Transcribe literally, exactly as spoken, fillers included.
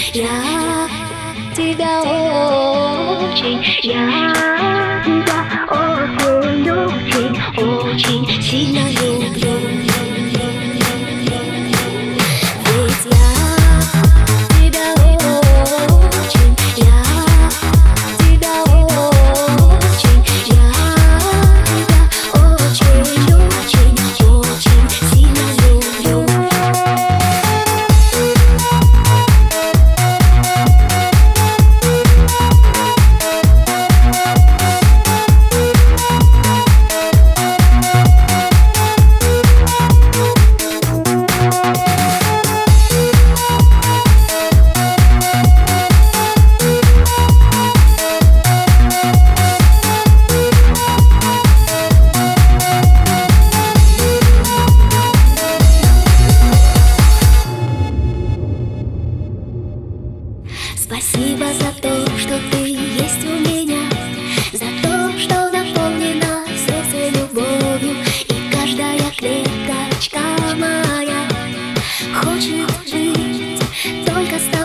Я тебя очень, я тебя очень, очень, очень сильно люблю. Ведь я тебя очень, я тебя очень, я тебя очень, очень, очень сильно люблю. Спасибо за то, что ты есть у меня, за то, что наполнена сердце любовью, и каждая клеточка моя хочет жить только с тобой.